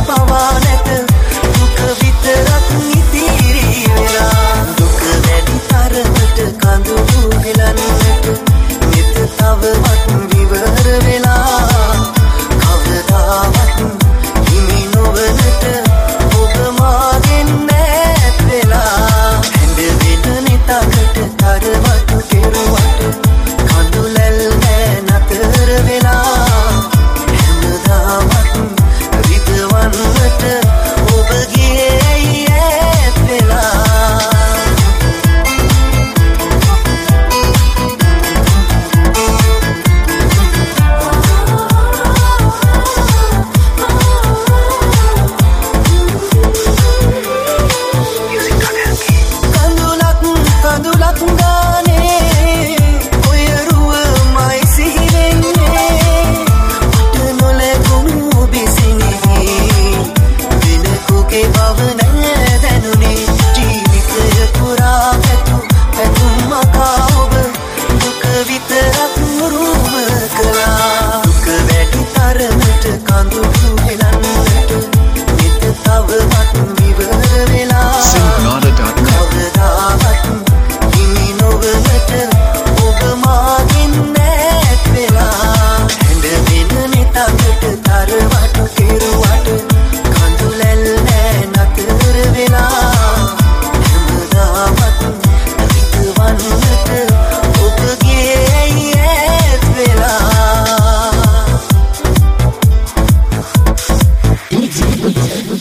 පවා නැත දුක විතරක් ඉතිරි වෙලා දුක වැඩි තරමට කඳුළු හෙලන්නට මෙත තවවත් විවර වෙලා කවදාවත් හිමි නොවනට ඔබ මාගෙන් ඈත් වෙලා හැඳ වෙන නිතකට තරවටු කෙරුවට කඳුලැල් නෑ නතර වෙලා හැමදාමත් විදවන්නට ඔබගේ ඈත් වෙලා කඳුලක් ගානේ ඔය රුවමයි සිහි වෙන්නේ මට නොලැබුණු බිසිනේ දිනකුගේ බව නෑ දැනුනේ ජීවිතය පුරා පැතුම් මකා ඔබ දුක විතරක් උරුම කළා දුක වැඩි තරමට කඳුළු හෙලන්නට මෙත තවවත් විවර වෙලා කවදාවත් හිමි නොවනට ඔබ මාගෙන් ඈත් වෙලා හැඳ වෙන නිතකට තරවටු කෙරුවට කඳුලැල් නෑ නතර වෙලා හැමදාමත් විදවන්නට ඔබගේ ඈත් වෙලා